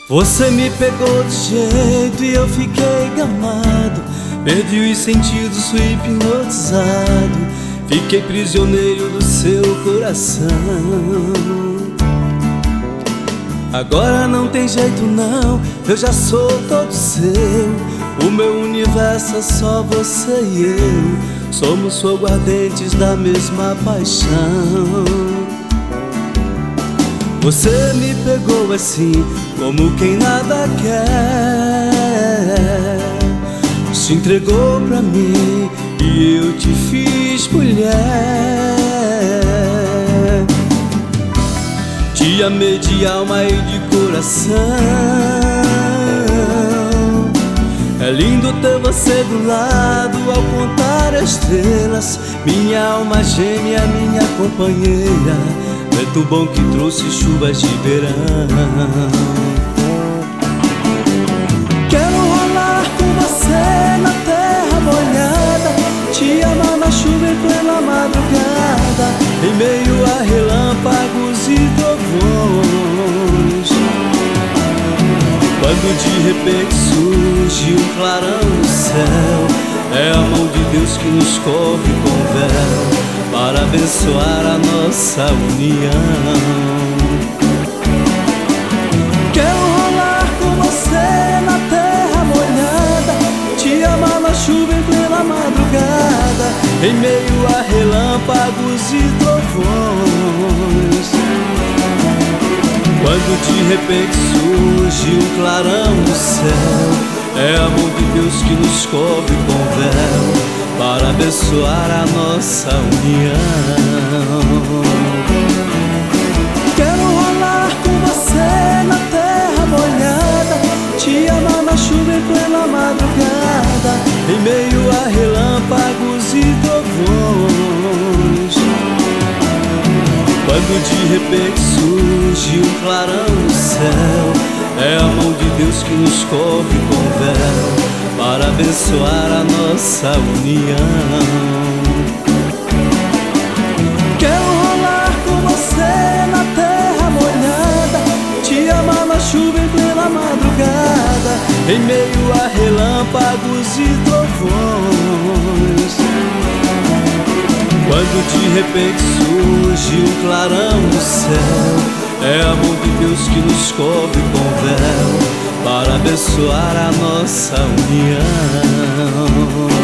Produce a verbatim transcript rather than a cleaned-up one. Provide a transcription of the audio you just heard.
Você me pegou de jeito e eu fiquei gamado. Perdi os sentidos, fui hipnotizado. Fiquei prisioneiro do seu coração. Agora não tem jeito não, eu já sou todo seu. O meu universo é só você e eu. Somos fogo-ardentes da mesma paixão. Você me pegou assim, como quem nada quer. Se entregou pra mim e eu te fiz mulher. Te amei de alma e de coração. É lindo ter você do lado ao contar as estrelas. Minha alma gêmea, minha companheira, vento bom que trouxe chuvas de verão. Quero rolar com você na terra molhada, te amar na chuva em plena madrugada, em meio a relâmpagos e trovões. Quando de repente surge um clarão no céu, é a mão de Deus que nos cobre com véu para abençoar a nossa união. Quero rolar com você na terra molhada, te amar na chuva em plena madrugada, em meio a relâmpagos e trovões. Quando de repente surge um clarão no céu, é a mão de Deus que nos cobre com véu para abençoar a nossa união. Quero rolar com você na terra molhada, te amar na chuva em plena madrugada, em meio a relâmpagos e trovões. Quando de repente surge um clarão no céu, é a mão de Deus que nos cobre com véu para abençoar a nossa união. Quero rolar com você na terra molhada, te amar na chuva em plena madrugada, em meio a relâmpagos e trovões. Quando de repente surge um clarão no céu, é a mão de Deus que nos cobre com véu para abençoar a nossa união.